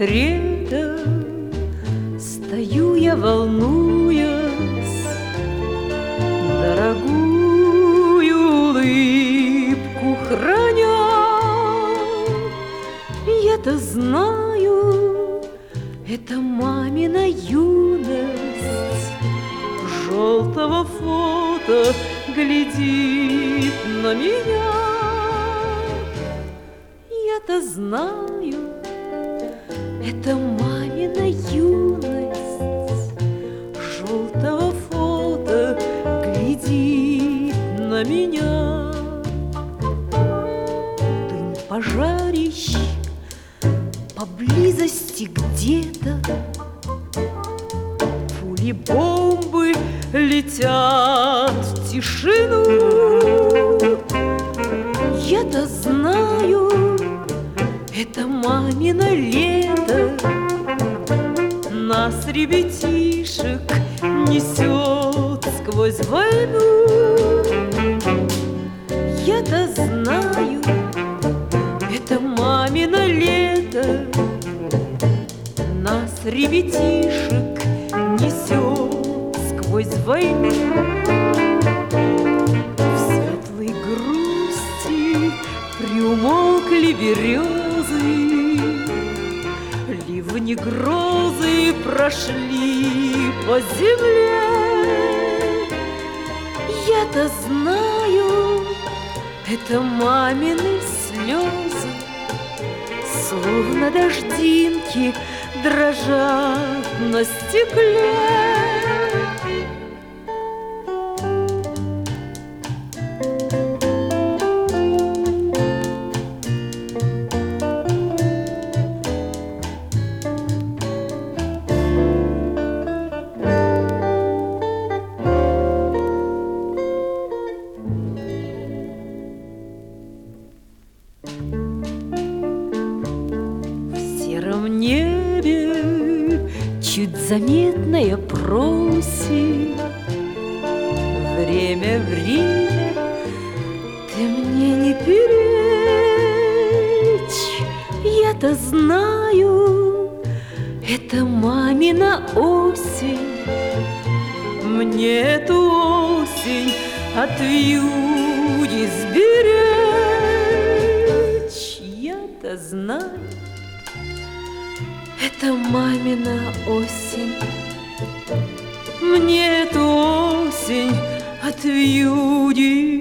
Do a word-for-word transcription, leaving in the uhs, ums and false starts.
портрета стою я, волнуясь, дорогую улыбку храня. Я-то знаю, это мамина юность, желтого фото глядит на меня. Я-то знаю, это мамина юность, желтого фото глядит на меня. Дым пожарищ поблизости где-то, пули бомбы летят в тишину. Я-то знаю, это мамино лето, нас, ребятишек, несет сквозь войну. Я-то знаю, это мамино лето, нас, ребятишек, несет сквозь войну. В светлой грусти приумолкли березы, ливни грозы прошли по земле. Я-то знаю, это мамины слезы, словно дождинки, дрожат на стекле. В сером небе чуть заметная просить, время, время, ты мне не перечь. Я-то знаю, это мамина осень, мне эту осень от вьюги сберечь. Я-то знаю, это мамина осень, мне эту осень от вьюги